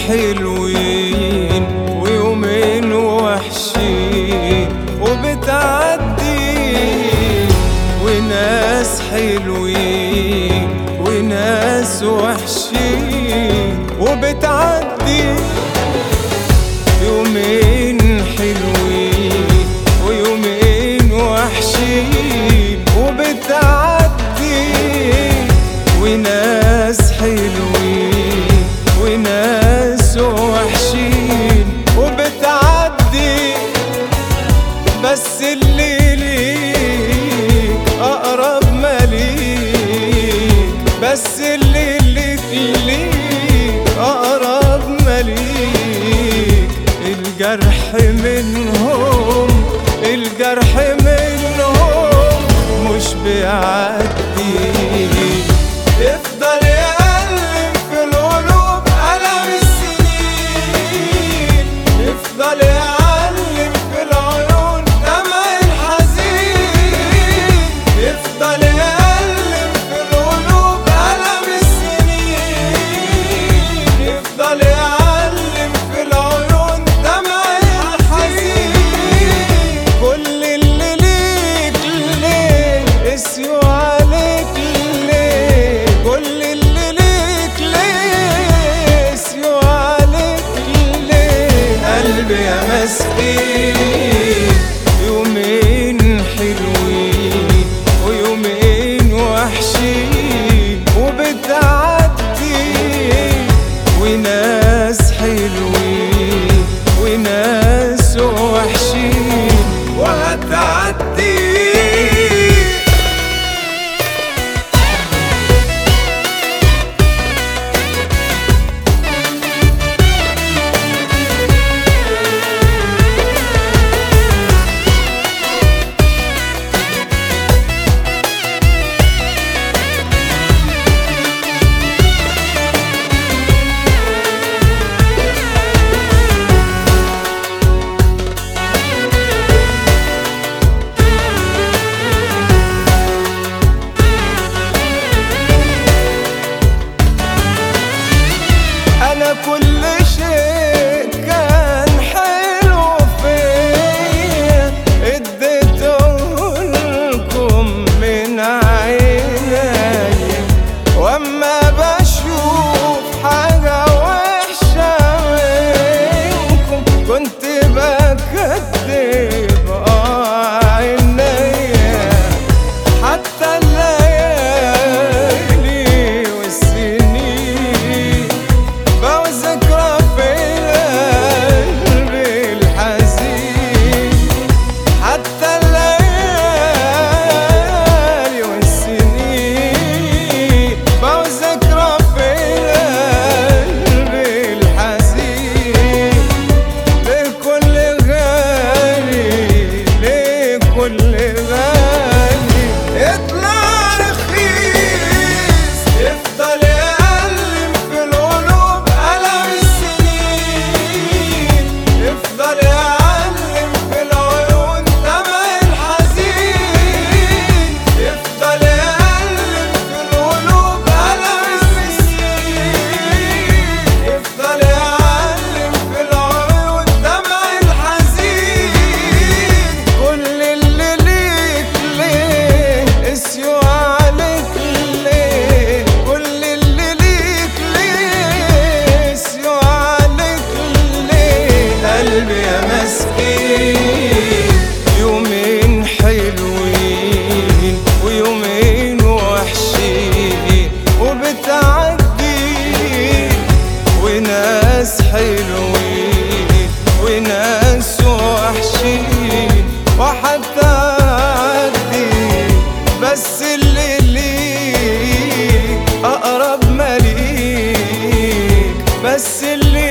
حلوين ويومين وحشين وبتعدي، وناس حلوين وناس وحشين وبتعدي. يومين حلوين ويومين وحشين وبتعدي، وناس حلوين وناس وحشين وبتعدي. بس اللي ليك أقرب ما ليك، بس اللي ليك أقرب ما ليك. الجرح منهم الجرح منهم مش بيعدي. يفضل يألم في القلوب ألم السنين، يفضل يعلم في العيون دمع الحزين، يفضل يألم في القلوب ألم السنين، يفضل يعلم في العيون دمع الحزين. كل اللي ليك ليه قسيوا عليك ليه، كل اللي ليك ليه قسيوا عليك ليه. قلبي يا مسكين، يومين حلوين ويومين وحشين وبتعدي، وناس حلوين وناس وحشين وهتعدي. كل شيء كان حلو فيا اديته لكم من عيني، واما بشوف حاجة وحشة منكم كنت بكدب عينيا. حتى الليالي والسنين بقوا ذكرى في القلب الحزين، حتى الليالي والسنين بقوا ذكرى في القلب الحزين. لكل غالي لكل غالي يطلع رخيص، يفضل يألم في القلوب ألم السنين، يفضل يعلم في العيون دمع الحزين، يفضل يألم في القلوب ألم السنين، يفضل يعلم في العيون دمع الحزين. كل اللي ليك ليه قسيوا عليك ليه، كل اللي ليك ليه قسيوا عليك ليه. قلبي يا مسكين، يومين حلوين ويومين وحشين وبتعدي، وناس حلوين وناس وحشين وحتعدي. بس اللي ليك أقرب ما ليك، بس اللي